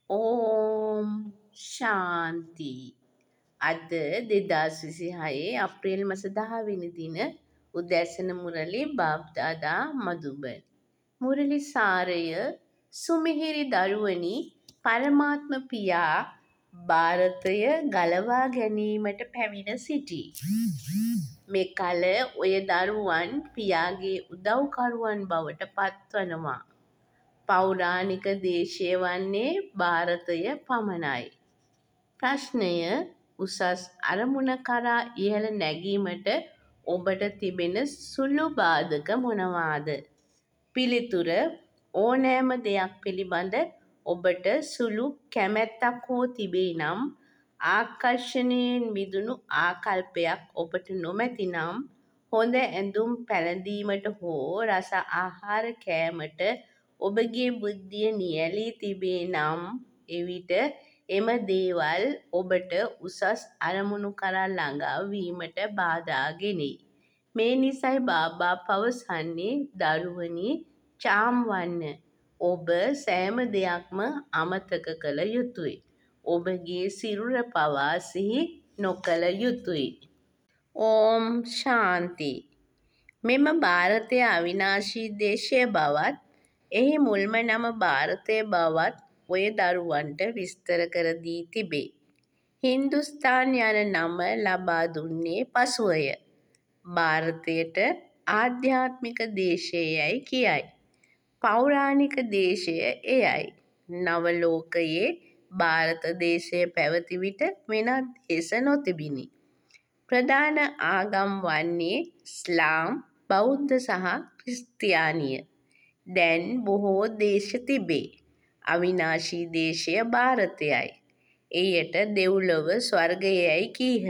ඕම් ශාන්ති අද 2026 අප්‍රේල් මස 10 වෙනි දින උදැසන මුරලි බාබ්දාදා මදුබන් මුරලි සාරය සුමිහිරි දරුවනි පරමාත්ම පියා ಭಾರತය ගලවා ගැනීමට පැමිණ සිටී. මෙකල ඔය දරුවන් පියාගේ උදව්කරුවන් බවට පත්වනවා. පෞරාණික දේශය වන්නේ ಭಾರತය පමණයි. ප්‍රශ්නය උසස් අරමුණ කරා ඉහළ නැගීමට ඔබට තිබෙන සුළු බාධක මොනවාද? පිළිතුර ඕනෑම දෙයක් පිළිබඳ ඔබට සුළු කැමැත්තක් හෝ තිබේ නම් ආකර්ෂණයෙන් මිදුණු ආකල්පයක් ඔබට නොමැති නම් හොඳ ඇඳුම් පැළඳීමට හෝ රස ආහාර කෑමට ඔබගේ බුද්ධිය නියැලී තිබේ නම් එවිට එම දේවල් ඔබට උසස් අරමුණු කරා ළඟා වීමට බාධා ගෙනෙයි. මේ නිසයි බාබා පවසන්නේ දරුවනි චාම් වන්න. ඔබ සෑම දෙයක්ම අමතක කළ යුතුයි. ඔබගේ සිරුර පවා සිහි නොකළ යුතුයි. ඕම් ශාන්ති. මෙම ಭಾರತය අවිනාශී දේශය බවත් එහි මුල්ම නම ಭಾರತය බවත් ඔය දරුවන්ට විස්තර කර දී තිබේ. හින්දුස්තාන් යන නම ලබා දුන්නේ පසුවය. ಭಾರතයට ආධ්‍යාත්මික දේශය යැයි කියයි. පෞරාණික දේශය එයයි. නවලෝකයේ ಭಾರತ දේශය පැවති විට වෙනත් දේශ නොතිබිණි. ප්‍රධාන ආගම් වන්නේ ඉස්ලාම්, බෞද්ධ සහ ක්‍රිස්තියානිය. දැන් බොහෝ දේශ තිබේ. අවිනාශී දේශය ಭಾರතයයි. එයට දෙව්ලොව ස්වර්ගය යැයි කීහ.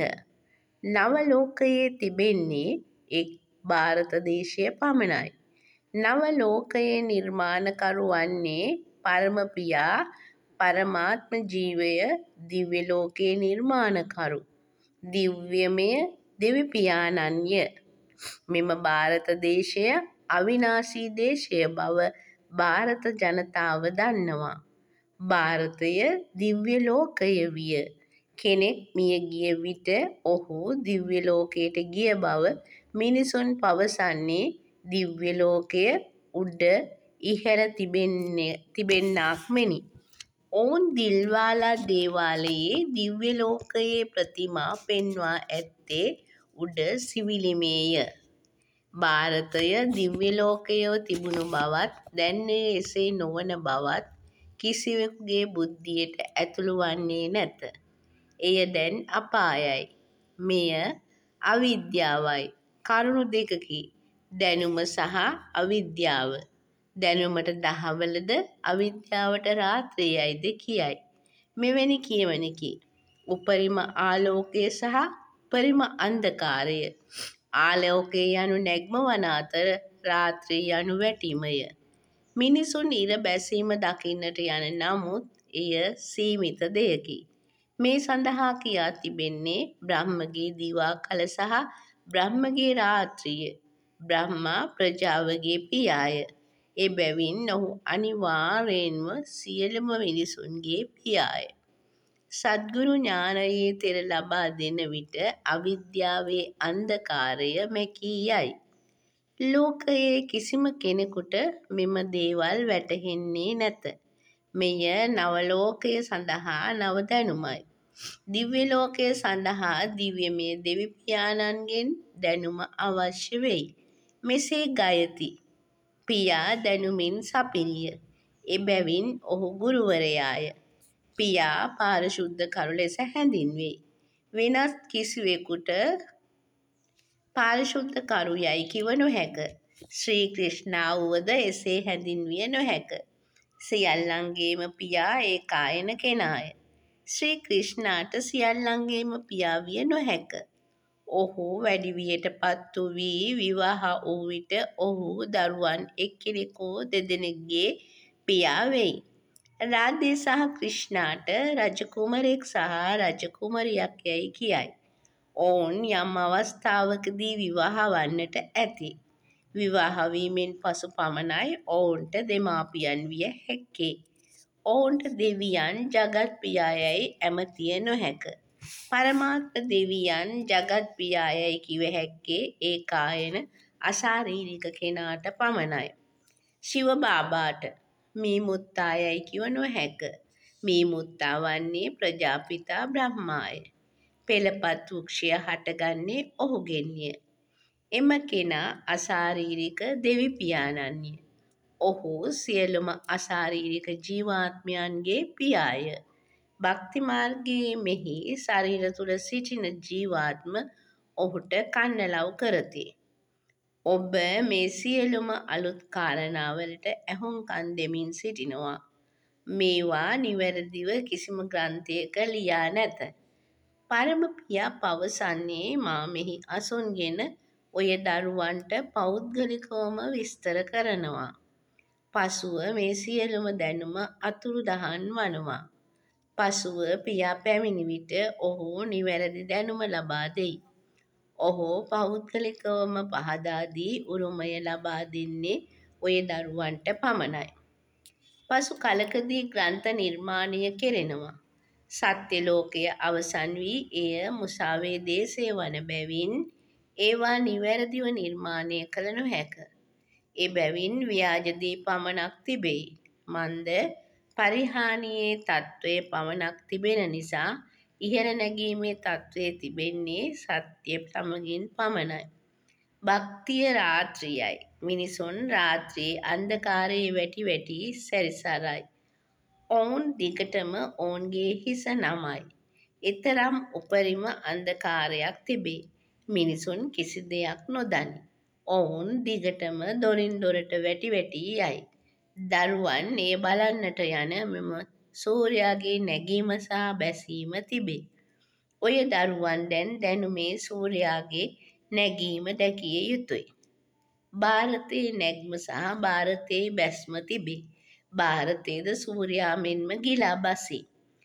නවලෝකයේ තිබෙන්නේ එක් ಭಾರತ දේශය පමණයි. නවලෝකයේ නිර්මාණකරු වන්නේ පරම පියා පරමාත්ම ජීවය දිව්‍ය ලෝකයේ නිර්මාණකරු දිව්‍යමය දෙවි පියාණන්ය. මෙම ಭಾರತ දේශය අවිනාශී දේශය බව ಭಾರತ ජනතාව දන්නවා. ಭಾರತය දිව්‍ය ලෝකය විය. කෙනෙක් මියගිය විට ඔහු දිව්‍ය ලෝකයට ගිය බව මිනිසුන් පවසන්නේ දිව්‍ය ලෝකය උඩ ඉහළ තිබෙන්නාක් මෙනි. ඔවුන් දිල්වාලා දේවාලයේ දිව්‍ය ලෝකයේ ප්‍රතිමා පෙන්වා ඇත්තේ උඩ සිවිලිමේය. ಭಾರತය දිව්‍ය ලෝකයේ තිබුණු බවත් දැන් එය එසේ නොවන බවත් කිසිවෙකුගේ බුද්ධියට ඇතුළු වන්නේ නැත. එය දැන් අපායයි. මෙය අවිද්‍යාවයි. කරුණු දෙකකි. දැනුම සහ අවිද්‍යාව. දැනුමට දහවලද අවිද්‍යාවට රාත්‍රියයිද කියයි. මෙවැනි කියවනකි. උපරිම ආලෝකය සහ උපරිම අන්ධකාරය. ආලෝකය යනු නැග්ම වන අතර රාත්‍රී යනු වැටීමය. මිනිසුන් ඉර බැසීම දකින්නට යන නමුත් එය සීමිත දෙයකි. මේ සඳහා කියා තිබෙන්නේ බ්‍රහ්මගේ දිවා කල සහ බ්‍රහ්මගේ රාත්‍රිය. බ්‍රහ්මා ප්‍රජාවගේ පියාය. එබැවින් ඔහු අනිවාර්යෙන්ම සියලුම මිනිසුන්ගේ පියාය. සද්ගුරු ඥානයේ තෙර ලබා දෙන විට අවිද්‍යාවේ අන්ධකාරය මැකී යයි. ලෝකයේ කිසිම කෙනෙකුට මෙම දේවල් වැටහෙන්නේ නැත. මෙය නවලෝකය සඳහා නව දැනුමයි. දිව්‍ය ලෝකය සඳහා දිව්‍යමය දෙවි පියාණන්ගෙන් දැනුම අවශ්‍ය වෙයි. මෙසේ ගයති. පියා දැනුමින් සපිරිය. එබැවින් ඔහු ගුරුවරයාය. පියා පාරිශුද්ධ කරු ලෙස හැඳින්වෙයි. වෙනත් කිසිවෙකුට පාරිශුද්ධ කරු යැයි කිව නොහැක. ශ්‍රී ක්‍රිෂ්ණා වුවද එසේ හැඳින්විය නොහැක. සියල්ලන්ගේම පියා ඒකායන කෙනාය. ශ්‍රී ක්‍රිෂ්ණාට සියල්ලන්ගේම පියා විය නොහැක. ඔහු වැඩිවියට පත්තු වී විවාහ වූ විට ඔහු දරුවන් එක්කෙනෙකු දෙදෙනෙක්ගේ පියා වෙයි. රාධේ සහ ක්‍රිෂ්ණාට රජකුමරෙක් සහ රජකුමරියක් යැයි කියයි. ඔවුන් යම් අවස්ථාවකදී විවාහ වන්නට ඇති. විවාහ වීමෙන් පසු පමණයි ඔවුන්ට දෙමාපියන් විය හැක්කේ. ඔවුන්ට දෙවියන් ජගත් පියායයි ඇමතිය නොහැක. පරමාත්ම දෙවියන් ජගත් පියායයි කිව හැක්කේ ඒ කායන අශාරීරික කෙනාට පමණයි. ශිව බාබාට මේ මුත්තායයි කිව නොහැක. මේ මුත්තා වන්නේ ප්‍රජාපිතා බ්‍රහ්මාය. පෙළපත් වෘක්ෂය හටගන්නේ ඔහුගෙන්ය. එම කෙනා අශාරීරික දෙවි පියාණන්ය. ඔහු සියලුම අශාරීරික ජීවාත්මයන්ගේ පියාය. භක්ති මාර්ගයේ මෙහි ශරීර තුළ සිටින ජීවාත්ම ඔහුට කන්නලව් කරති. ඔබ මේ සියලුම අලුත් කාරණාවලට ඇහුම්කන් දෙමින් සිටිනවා. මේවා නිවැරදිව කිසිම ග්‍රන්ථයක ලියා නැත. පරම පියා පවසන්නේ මා මෙහි අසුන්ගෙන ඔය දරුවන්ට පෞද්ගලිකවම විස්තර කරනවා. පසුව මේ සියලුම දැනුම අතුරුදහන් වනවා. පසුව පියා පැමිණි විට ඔහු නිවැරදි දැනුම ලබා දෙයි. ඔහු පෞද්ගලිකවම පහදා දී උරුමය ලබා දෙන්නේ ඔය දරුවන්ට පමණයි. පසු කලකදී ග්‍රන්ථ නිර්මාණය කෙරෙනවා. සත්‍ය ලෝකය අවසන් වී එය මුසාවේ දේශය වන බැවින් ඒවා නිවැරදිව නිර්මාණය කළ නොහැක. එබැවින් ව්‍යාජදී පමණක් තිබෙයි. මන්ද පරිහානියේ තත්ත්වය පමණක් තිබෙන නිසා ඉහළ නැගීමේ තත්ත්වය තිබෙන්නේ සත්‍ය සමගින් පමණයි. භක්තිය රාත්‍රියයි. මිනිසුන් රාත්‍රියේ අන්ධකාරයේ වැටි වැටි සැරිසරයි. ඔවුන් දිගටම ඔවුන්ගේ හිස නමයි. එතරම් උපරිම අන්ධකාරයක් තිබේ. මිනිසුන් කිසි දෙයක් නොදනි. ඔවුන් දිගටම දොරින් දොරට වැටි වැටි යයි. දරුවන් එය බලන්නට යන මෙම සූර්යාගේ නැගීම සහ බැසීම තිබේ. ඔය දරුවන් දැන් දැනුමේ සූර්යාගේ නැගීම දැකිය යුතුය. භාරතයේ නැග්ම සහ භාරතයේ බැස්ම තිබේ. භාරතයේද සූර්යා මෙන්ම ගිලා බසී.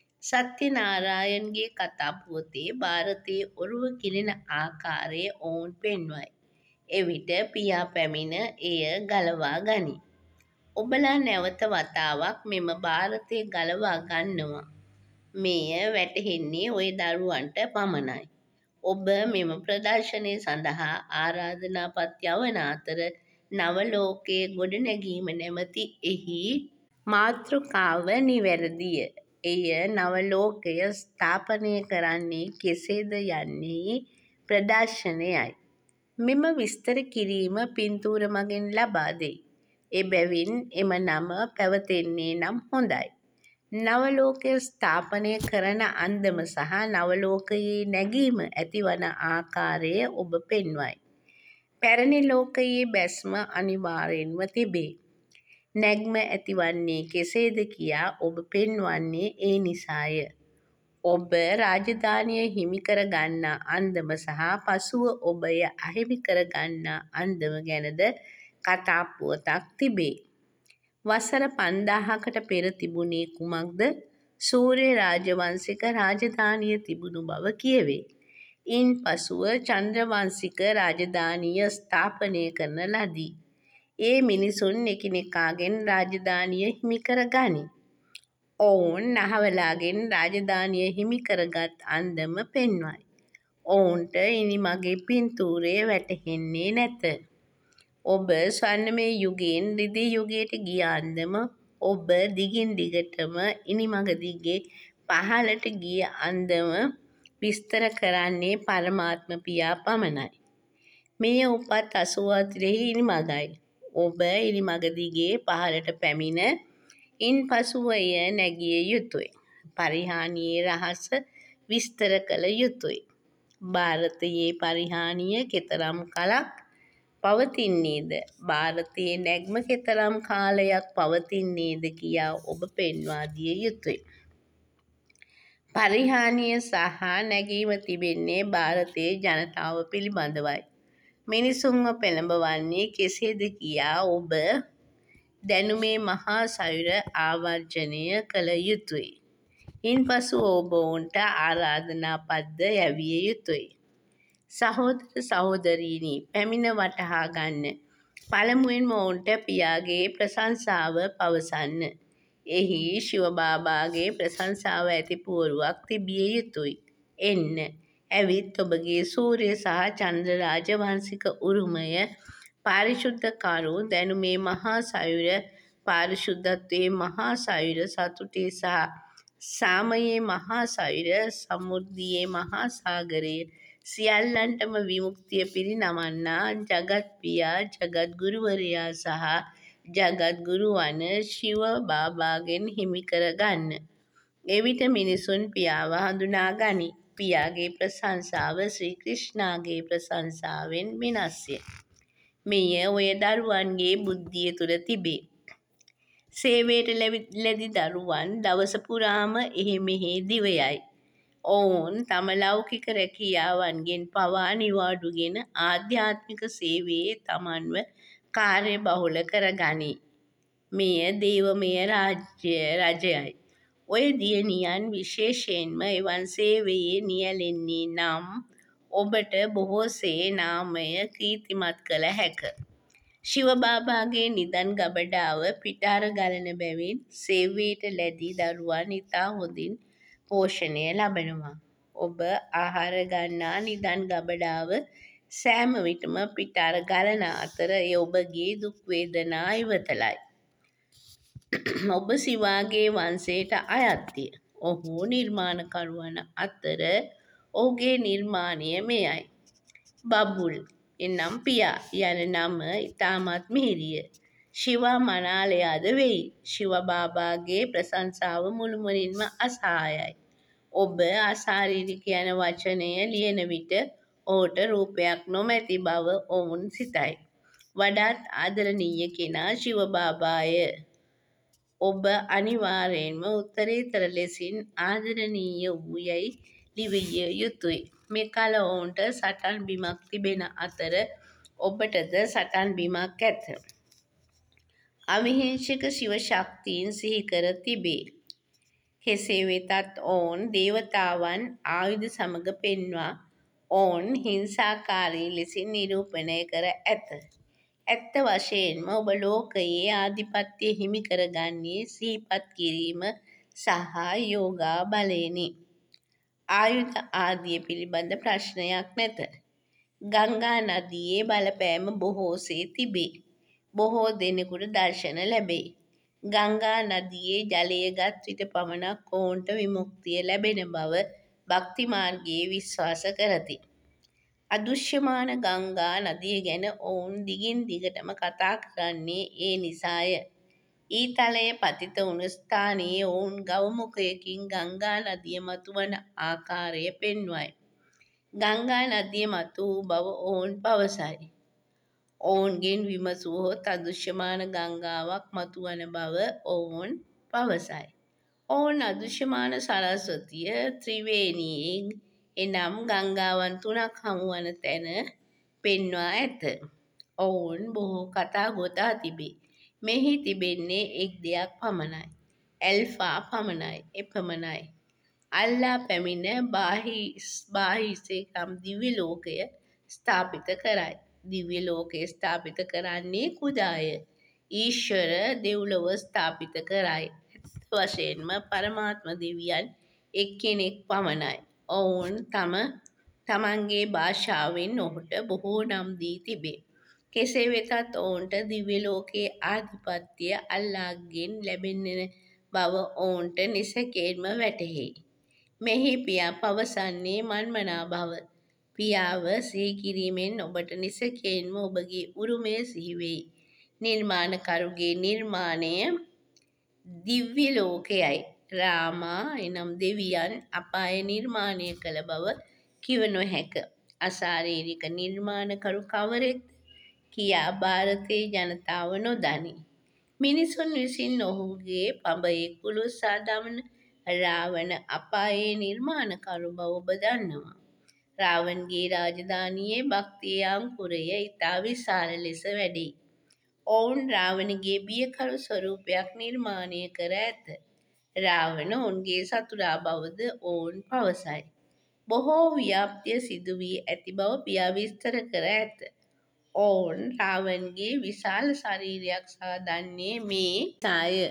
සත්‍යනාරායන්ගේ කතා පුවතේ භාරතයේ ඔරුව කිලෙන ආකාරය ඔවුන් පෙන්වයි. එවිට පියා පැමිණ එය ගලවා ගනී. ඔබලා නැවත වතාවක් මෙම භාරතය ගලවා ගන්නවා. මෙය වැටහෙන්නේ ඔය දරුවන්ට පමණයි. ඔබ මෙම ප්‍රදර්ශනය සඳහා ආරාධනාපත් යවන අතර නවලෝකයේ ගොඩනැගීම නැමැති එහි මාතෘකාව නිවැරදිය. එය නවලෝකය ස්ථාපනය කරන්නේ කෙසේද යන්නේ ප්‍රදර්ශනයයි. මෙම විස්තර කිරීම පින්තූර මගින් ලබා දෙයි. එබැවින් එම නම පැවතෙන්නේ නම් හොඳයි. නවලෝකය ස්ථාපනය කරන අන්දම සහ නවලෝකයේ නැගීම ඇතිවන ආකාරය ඔබ පෙන්වයි. පැරණි ලෝකයේ බැස්ම අනිවාර්යෙන්ම තිබේ. නැග්ම ඇතිවන්නේ කෙසේද කියා ඔබ පෙන්වන්නේ ඒ නිසාය. ඔබ රාජධානිය හිමිකර ගන්නා අන්දම සහ පසුව ඔබය අහිමි කර ගන්නා අන්දම ගැනද කතා පුවතක් තිබේ. වසර 5000කට පෙර තිබුණේ කුමක්ද? සූර්ය රාජවංශික රාජධානිය තිබුණු බව කියවේ. ඉන් පසුව චන්ද්‍රවංශික රාජධානිය ස්ථාපනය කරන ලදී. ඒ මිනිසුන් එකිනෙකාගෙන් රාජධානිය හිමිකර ගනී. ඔවුන් නහවලාගෙන් රාජධානිය හිමිකරගත් අන්දම පෙන්වයි. ඔවුන්ට ඉනිමගේ පින්තූරය වැටහෙන්නේ නැත. ඔබ ස්වර්ණමය යුගයෙන් රිදී යුගයට ගිය අන්දම ඔබ දිගින් දිගටම ඉනිමග දිගේ පහළට ගිය අන්දම විස්තර කරන්නේ පරමාත්ම පියා පමණයි. මෙය උපත් 84 ඉනිමගයි. ඔබ ඉනිමග දිගේ පහළට පැමිණ ඉන් පසුව එය නැගිය යුතුය. පරිහානියේ රහස විස්තර කළ යුතුය. භාරතයේ පරිහානිය කෙතරම් කලක් පවතින්නේද? භාරතයේ නැග්ම කෙතරම් කාලයක් පවතින්නේද කියා ඔබ පෙන්වා දිය යුතුය. පරිහානිය සහ නැගීම තිබෙන්නේ භාරතයේ ජනතාව පිළිබඳවයි. මිනිසුන්ව පෙළඹවන්නේ කෙසේද කියා ඔබ දැනුමේ මහා සයුර ආවර්ජනය කළ යුතුය. ඉන්පසු ඔබ ඔවුන්ට ආරාධනාපත්ද යැවිය යුතුය. සහෝදර සහෝදරීනි, පැමිණ වටහා ගන්න. පළමුවෙන්ම ඔවුන්ට පියාගේ ප්‍රශංසාව පවසන්න. එහි ශිව බාබාගේ ප්‍රශංසාව ඇති පුවරුවක් තිබිය යුතුයි. එන්න ඇවිත් ඔබගේ සූර්ය සහ චන්ද්‍ර රාජවංශික උරුමය පාරිශුද්ධකරු දැනුමේ මහා සයුර පාරිශුද්ධත්වයේ මහා සයුර සතුටේ සහ සාමයේ මහා සයුර සමෘද්ධියේ මහා සාගරය සියල්ලන්ටම විමුක්තිය පිරිනමන්නා ජගත් පියා ජගත් ගුරුවරයා සහ ජගත් ගුරු වන ශිව බාබාගෙන් හිමි කර ගන්න. එවිට මිනිසුන් පියාව හඳුනා ගනී. පියාගේ ප්‍රශංසාව ශ්‍රී ක්‍රිෂ්ණාගේ ප්‍රශංසාවෙන් වෙනස්ය. මෙය ඔය දරුවන්ගේ බුද්ධිය තුළ තිබේ. සේවයට ලැදි දරුවන් දවස පුරාම එහෙ මෙහෙ දිවයයි. ඔවුන් තම ලෞකික රැකියාවන්ගෙන් පවා නිවාඩුගෙන ආධ්‍යාත්මික සේවයේ තමන්ව කාර්යබහුල කරගනී. මෙය දේවමය රජයයි. ඔය දියණියන් විශේෂයෙන්ම එවන් සේවයේ නියැලෙන්නේ නම් ඔබට බොහෝසේ නාමය කීර්තිමත් කළ හැක. ශිව බාබාගේ නිදන් ගබඩාව පිටාර ගලන බැවින් සේවයට ලැදී දරුවන් ඉතා හොඳින් පෝෂණය ලබනවා. ඔබ ආහාර ගන්නා නිදන් ගබඩාව සෑම විටම පිටාර ගලන අතර එය ඔබගේ දුක් වේදනා ඉවතලයි. ඔබ සිවාගේ වංශයට අයත්ය. ඔහු නිර්මාණකරුවන් අතර ඔහුගේ නිර්මාණය මෙයයි. බබුල් එනම් පියා යන නම ඉතාමත් මිහිරිය. ශිවා මනාලයාද වෙයි. ශිව බාබාගේ ප්‍රශංසාව මුළුමනින්ම අසහායයි. ඔබ අශාරීරික යන වචනය ලියන විට ඔහුට රූපයක් නොමැති බව ඔවුන් සිතයි. වඩාත් ආදරණීය කෙනා ශිව බාබාය. ඔබ අනිවාර්යයෙන්ම උත්තරීතර ලෙසින් ආදරණීය වූ යැයි ලිවිය යුතුයි. මෙකල ඔවුන්ට සටන් බිමක් තිබෙන අතර ඔබටද සටන් බිමක් ඇත. අවිහිංසක ශිව ශක්තින් සිහිකර තිබේ. කෙසේ වෙතත් ඔවුන් දේවතාවන් ආයුධ සමග පෙන්වා ඔවුන් හිංසාකාරී ලෙසින් නිරූපණය කර ඇත. ඇත්ත වශයෙන්ම ඔබ ලෝකයේ ආධිපත්‍ය හිමි කරගන්නේ සිහිපත් කිරීම සහ යෝගා බලයෙනි. ආයුධ ආදිය පිළිබඳ ප්‍රශ්නයක් නැත. ගංගා නදියේ බලපෑම බොහෝසේ තිබේ. බොහෝ දෙනෙකුට දර්ශන ලැබේ. ගංගා නදියේ ජලය ගත් විට පමණක් ඔවුන්ට විමුක්තිය ලැබෙන බව භක්ති මාර්ගයේ විශ්වාස කරති. අදෘශ්‍යමාන ගංගා නදිය ගැන ඔවුන් දිගින් දිගටම කතා කරන්නේ ඒ නිසාය. ඊතලය පතිත වුණු ස්ථානයේ ඔවුන් ගව මුඛයකින් ගංගා නදිය මතුවන ආකාරය පෙන්වයි. ගංගා නදිය මතු වූ බව ඔවුන් පවසයි. ඔවුන්ගෙන් විමසුවහොත් අදෘශ්‍යමාන ගංගාවක් මතුවන බව ඔවුන් පවසයි. ඔවුන් අදෘශ්‍යමාන සරස්වතිය ත්‍රිවේණියෙන් එනම් ගංගාවන් 3ක් හමුවන තැන පෙන්වා ඇත. ඔවුන් බොහෝ කතා ගොතා තිබේ. මෙහි තිබෙන්නේ එක් දෙයක් පමණයි. ඇල්ෆා පමණයි. එපමණයි. අල්ලා පැමිණ බාහිසේකම් දිව්‍ය ලෝකය ස්ථාපිත කරයි. දිව්‍ය ලෝකය ස්ථාපිත කරන්නේ කුදාය. ඊශ්වර දෙව්ලොව ස්ථාපිත කරයි. වශයෙන්ම පරමාත්ම දෙවියන් එක්කෙනෙක් පමණයි. ඔවුන් තමන්ගේ භාෂාවෙන් ඔහුට බොහෝ නම් දී තිබේ. කෙසේ වෙතත් ඔවුන්ට දිව්‍ය ලෝකයේ ආධිපත්‍යය අල්ලාහ්ගෙන් ලැබෙන බව ඔවුන්ට නිසැකයෙන්ම වැටහෙයි. මෙහි පියා පවසන්නේ මන්මනා බව. පියාව සිහි කිරීමෙන් ඔබට නිසැකයෙන්ම ඔබගේ උරුමය සිහිවෙයි. නිර්මාණකරුගේ නිර්මාණය දිව්‍ය ලෝකයයි. රාමා එනම් දෙවියන් අපාය නිර්මාණය කළ බව කිව නොහැක. අශාරීරික නිර්මාණකරු කවරෙක්ද කියා භාරතයේ ජනතාව නොදනී. මිනිසුන් විසින් ඔහුගේ පඹයේ කුළුස්සා දමන රාවණ අපායේ නිර්මාණකරු බව ඔබ දන්නවා. රාවණගේ රාජධානියේ භක්තියේ අංකුරය ඉතා විශාල ලෙස වැඩෙයි. ඔවුන් රාවණගේ බියකරු ස්වරූපයක් නිර්මාණය කර ඇත. රාවණ ඔවුන්ගේ සතුරා බවද ඔවුන් පවසයි. බොහෝ ව්‍යාප්තිය සිදු වී ඇති බව පියා විස්තර කර ඇත. ඔවුන් රාවණගේ විශාල ශරීරයක් සහ දන්නේ මේ සාය.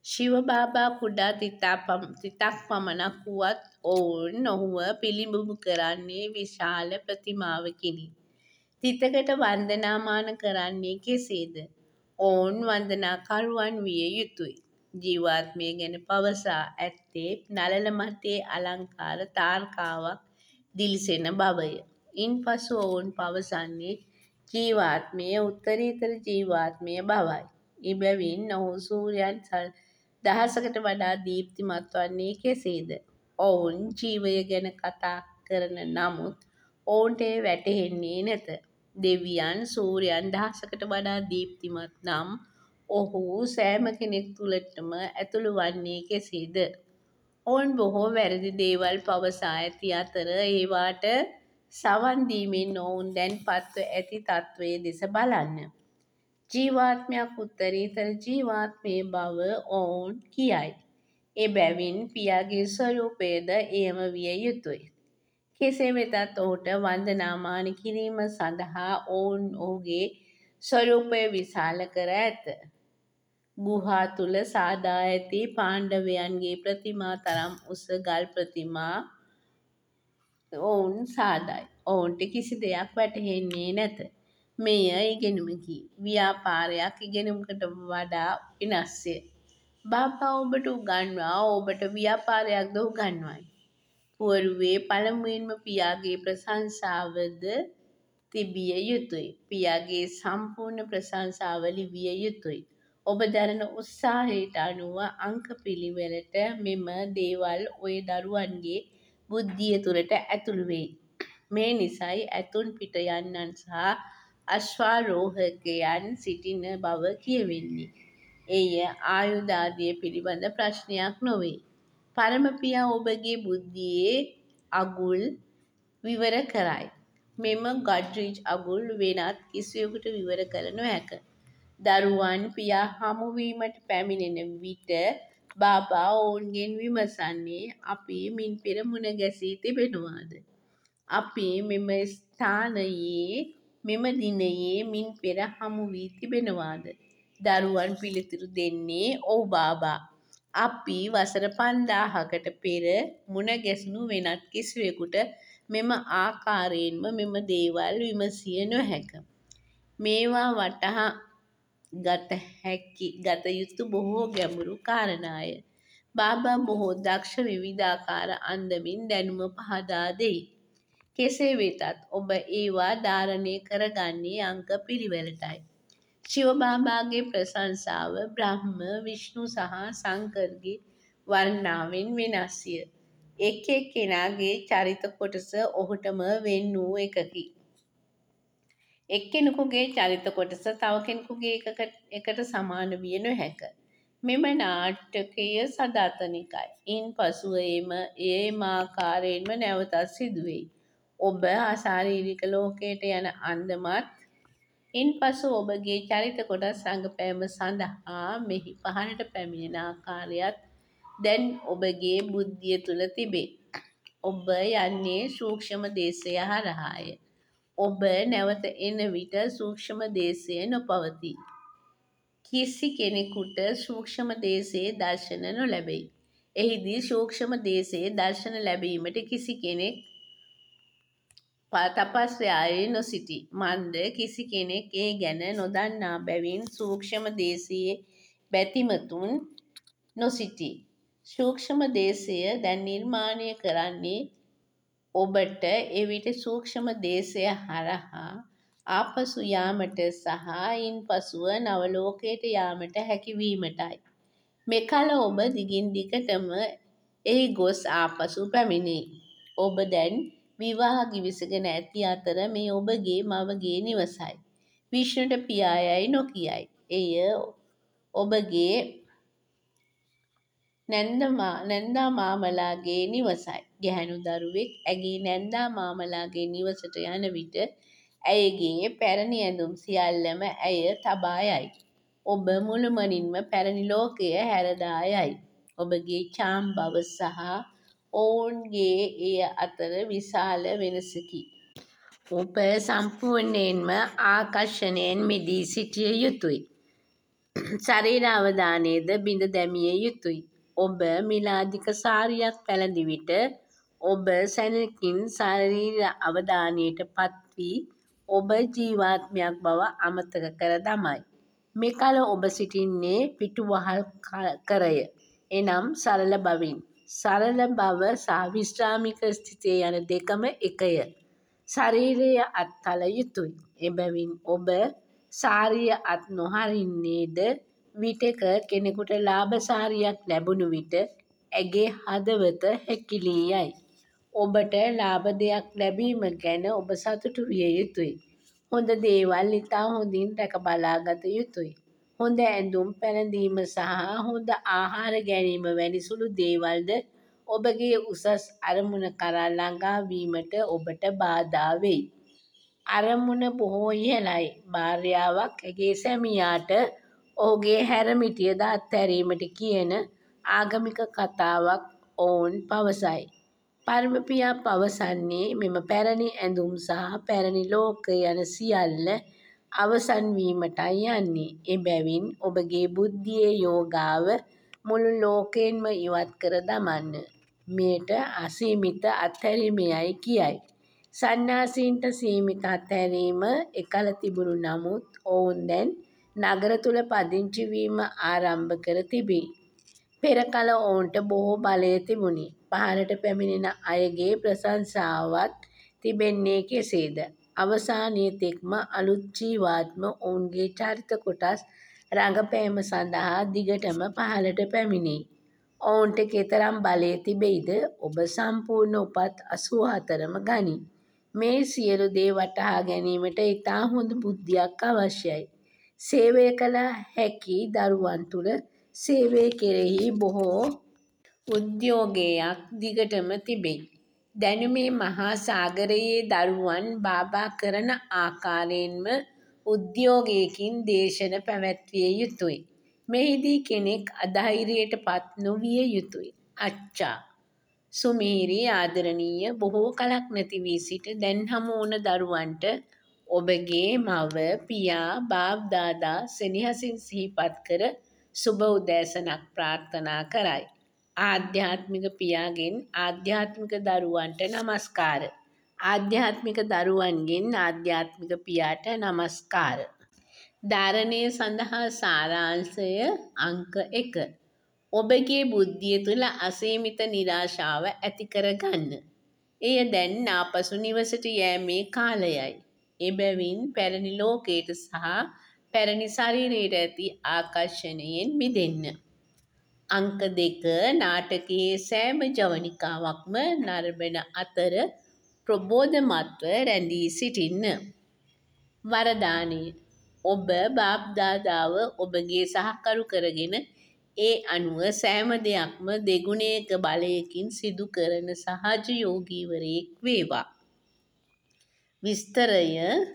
ශිව බාබා කුඩා තිතක් පමණක් වුවත් ඔවුන් ඔහුව පිළිබිඹු කරන්නේ විශාල ප්‍රතිමාවකිනි. තිතකට වන්දනාමාන කරන්නේ කෙසේද? ඔවුන් වන්දනාකරුවන් විය යුතුයි. ජීවාත්මය ගැන පවසා ඇත්තේ නළල මතේ අලංකාර තාර්කාවක් දිලිසෙන බවය. ඉන් පසු ඔවුන් පවසන්නේ ජීවාත්මය උත්තරීතර ජීවාත්මය බවයි. එබැවින් ඔහු සූර්යයන් දහසකට වඩා දීප්තිමත් වන්නේ කෙසේද? ඔවුන් ජීවය ගැන කතා කරන නමුත් ඔවුන්ට එය වැටහෙන්නේ නැත. දෙවියන් සූර්යයන් දහසකට වඩා දීප්තිමත් නම් ඔහු සෑම කෙනෙක් තුළටම ඇතුළු වන්නේ කෙසේද? ඔවුන් බොහෝ වැරදි දේවල් පවසා ඇති අතර ඒවාට සවන් දීමෙන් ඔවුන් දැන් පත්ව ඇති තත්ත්වය දෙස බලන්න. ජීවාත්මයක් උත්තරීතර ජීවාත්මයේ බව ඔවුන් කියයි. එබැවින් පියාගේ ස්වරූපයද එයම විය යුතුයි. කෙසේ වෙතත් ඔහුට වන්දනාමාන කිරීම සඳහා ඔවුන් ඔහුගේ ස්වරූපය විශාල කර ඇත. ගුහා තුල සාදා ඇති පාණ්ඩවයන්ගේ ප්‍රතිමා තරම් උස ගල් ප්‍රතිමා ඔවුන් සාදයි. ඔවුන්ට කිසි දෙයක් වැටහෙන්නේ නැත. මෙය ඉගෙනුමකි. ව්‍යාපාරයක් ඉගෙනුමකට වඩා වෙනස්ය. බාපා ඔබට උගන්වා ඔබට ව්‍යාපාරයක්ද උගන්වයි. පුවරුවේ පළමුවෙන්ම පියාගේ ප්‍රශංසාවද තිබිය යුතුයි. පියාගේ සම්පූර්ණ ප්‍රශංසාව ලිවිය යුතුයි. ඔබ දරන උත්සාහයට අනුව අංක පිළිවෙලට මෙම දේවල් ඔය දරුවන්ගේ බුද්ධිය තුළට ඇතුළු වෙයි. මේ නිසයි ඇතුන් පිට යන්නන් සහ අශ්වාරෝහකයන් සිටින බව කියවෙන්නේ. එය ආයුධාදිය පිළිබඳ ප්‍රශ්නයක් නොවේ. පරමපියා ඔබගේ බුද්ධියේ අගුල් විවර කරයි. මෙම ගොඩ්රිච් අගුල් වෙනත් කිසිවෙකුට විවර කළ නොහැක. දරුවන් පියා හමුවීමට පැමිණෙන විට බාබා ඔවුන්ගෙන් විමසන්නේ අපි මින් පෙර මුණ ගැසී තිබෙනවාද? අපි මෙම ස්ථානයේ මෙම දිනයේ මින් පෙර හමු වී තිබෙනවාද? දරුවන් පිළිතුරු දෙන්නේ ඔව් බාබා. අපි වසර 5000කට පෙර මුණ ගැසුණු වෙනත් කිසිවෙකුට මෙම ආකාරයෙන්ම මෙම දේවල් විමසිය නොහැක. මේවා වටහා ගත යුතු බොහෝ ගැඹුරු කාරණාය. බාබා බොහෝ දක්ෂ විවිධාකාර අන්දමින් දැනුම පහදා දෙයි. කෙසේ වෙතත් ඔබ ඒවා ධාරණය කරගන්නේ අංක පිළිවෙලටයි. ශිව බාබාගේ ප්‍රශංසාව බ්‍රහ්ම, විෂ්ණු සහ සංකර්ගේ වර්ණාවෙන් වෙනස්ය. එක් කෙනාගේ චරිත කොටස ඔහුටම වෙන් වූ එකකි. එක්කෙනෙකුගේ චරිත කොටස තව කෙනෙකුගේ එකට සමාන විය නොහැක. මෙම නාටකය සදාතනිකයි. ඉන් පසුව එම ආකාරයෙන්ම නැවතත් සිදුවෙයි. ඔබ අශාරීරික ලෝකයට යන අන්දමත් ඉන් පසු ඔබගේ චරිත කොටස් රඟපෑම සඳහා මෙහි පහළට පැමිණෙන ආකාරයත් දැන් ඔබගේ බුද්ධිය තුළ තිබේ. ඔබ යන්නේ සූක්ෂම දේශය හරහාය. ඔබ නැවත එන විට සූක්ෂම දේශය නොපවතී. කිසි කෙනෙකුට සූක්ෂම දේශයේ දර්ශන නොලැබෙයි. එහිදී සූක්ෂම දේශයේ දර්ශන ලැබීමට කිසි කෙනෙක් තපස්යායේ නොසිටි. මන්ද කිසි කෙනෙක් ඒ ගැන නොදන්නා බැවින් සූක්ෂම දේශයේ බැතිමතුන් නොසිටි. සූක්ෂම දේශය දැන් නිර්මාණය කරන්නේ ඔබට එවිට සූක්ෂම දේශය හරහා ආපසු යාමට සහ ඉන් පසුව නවලෝකයට යාමට හැකිවීමටයි. මෙකල ඔබ දිගින් දිගටම එහි ගොස් ආපසු පැමිණෙයි. ඔබ දැන් විවාහ ගිවිසගෙන ඇති අතර මේ ඔබගේ මවගේ නිවසයි. විෂ්ණුට පියායයි නොකියයි. එය ඔබගේ නැන්දා මාමලාගේ නිවසයි. ගැහැණු දරුවෙක් ඇගේ නැන්දා මාමලාගේ නිවසට යන විට ඇයගේ පැරණි ඇඳුම් සියල්ලම ඇය තබා යයි. ඔබ මුළුමනින්ම පැරණි ලෝකය හැරදා යයි. ඔබගේ චාම් බව සහ ඔවුන්ගේ එය අතර විශාල වෙනසකි. ඔබ සම්පූර්ණයෙන්ම ආකර්ෂණයෙන් මිදී සිටිය යුතුයි. ශරීර අවධානයද බිඳ දැමිය යුතුයි. ඔබ මිලාදික සාරියක් පැළඳි විට ඔබ සැනකින් ශරීර අවධානයට පත්වී ඔබ ජීවාත්මයක් බව අමතක කර දමයි. මෙකල ඔබ සිටින්නේ පිටුවහල් කරය. එනම් සරල බවින්. සරල බව සහ විශ්‍රාමික ස්ථිතිය යන දෙකම එකය. ශරීරය අත්හල යුතුයි. එබැවින් ඔබ සාරිය අත් නොහරින්නේද විටෙක කෙනෙකුට ලාභසාරියක් ලැබුණු විට ඇගේ හදවත හැකිලී යයි. ඔබට ලාභ දෙයක් ලැබීම ගැන ඔබ සතුටු විය යුතුයි. හොඳ දේවල් ඉතා හොඳින් රැක බලා ගත යුතුයි. හොඳ ඇඳුම් පැළඳීම සහ හොඳ ආහාර ගැනීම වැනි සුළු දේවල්ද ඔබගේ උසස් අරමුණ කරා ළඟා වීමට ඔබට බාධා වෙයි. අරමුණ බොහෝ ඉහළයි. භාර්යාවක් ඇගේ සැමියාට ඔහුගේ හැරමිටියද අත්හැරීමට කියන ආගමික කතාවක් ඔවුන් පවසයි. පරමපියා පවසන්නේ මෙම පැරණි ඇඳුම් සහ පැරණි ලෝකය යන සියල්ල අවසන් වීමටයි යන්නේ. එබැවින් ඔබගේ බුද්ධියේ යෝගාව මුළු ලෝකයෙන්ම ඉවත් කර දමන්න. මෙයට අසීමිත අත්හැරීමයයි කියයි. සන්නාසීන්ට සීමිත අත්හැරීම එකල තිබුණු නමුත් ඔවුන් දැන් නගර තුළ පදිංචි වීම ආරම්භ කර තිබේ. පෙර කල ඔවුන්ට බොහෝ බලය තිබුණි. පහළට පැමිණෙන අයගේ ප්‍රශංසාවත් තිබෙන්නේ කෙසේද? අවසානයේ තෙක්ම අලුත් ජීවාත්ම ඔවුන්ගේ චරිත කොටස් රඟපෑම සඳහා දිගටම පහළට පැමිණෙයි. ඔවුන්ට කෙතරම් බලය තිබෙයිද? ඔබ සම්පූර්ණ උපත් 84ම ගනී. මේ සියලු දේ වටහා ගැනීමට ඉතා හොඳ බුද්ධියක් අවශ්‍යයි. සේවය කළ හැකි දරුවන් තුළ සේවය කෙරෙහි බොහෝ උද්යෝගයක් දිගටම තිබෙයි. දැනුමේ මහා සාගරයේ දරුවන් බාබා කරන ආකාරයෙන්ම උද්යෝගයකින් දේශන පැවැත්විය යුතුයි. මෙහිදී කෙනෙක් අධෛර්යයට පත් නොවිය යුතුයි. අච්චා සුමේරි ආදරණීය බොහෝ කලක් නැති වී සිට දැන් හමු වුණ දරුවන්ට ඔබගේ මව පියා බාප් දාදා සෙනෙහසින් සිහිපත් කර සුබ උදෑසනක් ප්‍රාර්ථනා කරයි. ආධ්‍යාත්මික පියාගෙන් ආධ්‍යාත්මික දරුවන්ට නමස්කාර. ආධ්‍යාත්මික දරුවන්ගෙන් ආධ්‍යාත්මික පියාට නමස්කාර. ධාරණය සඳහා සාරාංශය අංක 1. ඔබගේ බුද්ධිය තුළ අසීමිත නිරාශාව ඇති කර ගන්න. එය දැන් ආපසු නිවසට යෑමේ කාලයයි. එබැවින් පැරණි ලෝකයට සහ පැරණි ශරීරයට ඇති ආකර්ෂණයෙන් මිදෙන්න. අංක 2 නාටකයේ සෑම ජවනිකාවක්ම නරඹන අතර ප්‍රබෝධමත්ව රැඳී සිටින්න. වරදානය. ඔබ බාප් දාදාව ඔබගේ සහකරු කරගෙන ඒ අනුව සෑම දෙයක්ම දෙගුණයක බලයකින් සිදු කරන සහජයෝගීවරයෙක් වේවා. විස්තරය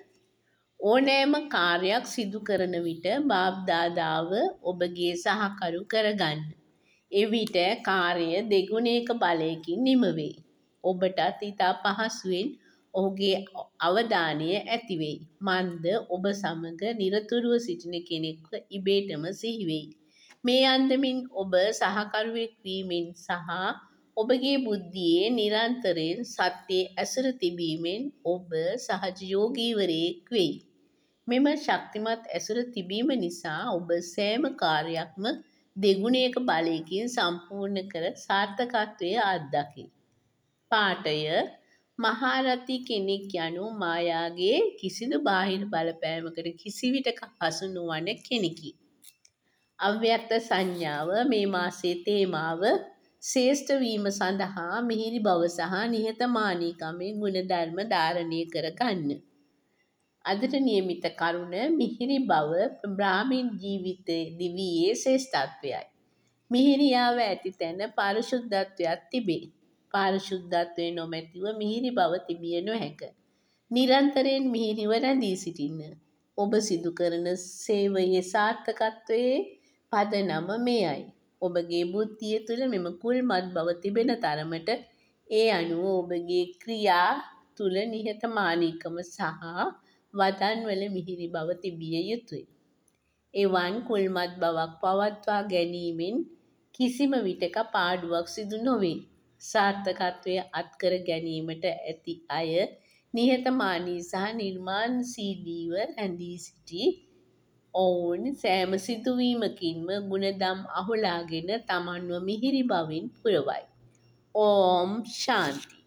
ඕනෑම කාර්යයක් සිදු කරන විට බාප් දාදාව ඔබගේ සහකරු කරගන්න. එවිට කාර්ය දෙගුණයක බලයකින් නිමවෙයි. ඔබටත් ඉතා පහසුවෙන් ඔහුගේ අවධානය ඇතිවෙයි. මන්ද ඔබ සමග නිරතුරුව සිටින කෙනෙක්ව ඉබේටම සිහිවෙයි. මේ අන්දමින් ඔබ සහකරුවෙක් වීමෙන් සහ ඔබගේ බුද්ධියේ නිරන්තරයෙන් සත්‍යයේ ඇසුර තිබීමෙන් ඔබ සහජයෝගීවරයෙක් වෙයි. මෙම ශක්තිමත් ඇසුර තිබීම නිසා ඔබ සෑම කාර්යයක්ම දෙගුණයක බලයකින් සම්පූර්ණ කර සාර්ථකත්වය අත්දකි. පාඨය මහරති කෙනෙක් යනු මායාගේ කිසිදු බාහිර බලපෑමකට කිසිවිටක හසු නොවන කෙනෙකි. අව්‍යක්ත සංඥාව මේ මාසයේ තේමාව ශ්‍රේෂ්ඨ වීම සඳහා මිහිරි බව සහ නිහතමානීකමේ ගුණධර්ම ධාරණය කර ගන්න. අදට නියමිත කරුණ මිහිරි බව බ්‍රාහ්මීන් ජීවිතයේ දිවියේ ශ්‍රේෂ්ඨත්වයයි. මිහිරියාව ඇති තැන පාරිශුද්ධත්වයක් තිබේ. පාරිශුද්ධත්වය නොමැතිව මිහිරි බව තිබිය නොහැක. නිරන්තරයෙන් මිහිරිව රැඳී සිටින්න. ඔබ සිදු කරන සේවයේ සාර්ථකත්වයේ පදනම මෙයයි. ඔබගේ බුද්ධිය තුළ මෙම කුල්මත් බව තිබෙන තරමට ඒ අනුව ඔබගේ ක්‍රියා තුළ නිහතමානීකම සහ වදන්වල මිහිරි බව තිබිය යුතුයි. එවන් කුල්මත් බවක් පවත්වා ගැනීමෙන් කිසිම විටක පාඩුවක් සිදු නොවේ. සාර්ථකත්වය අත්කර ගැනීමට ඇති අය නිහතමානී සහ නිර්මාණශීලීව රැඳී සිටි ඔවුන් සෑම සිදුවීමකින්ම ගුණදම් අහුලාගෙන තමන්ව මිහිරි බවින් පුරවයි. ඕම් ශාන්ති.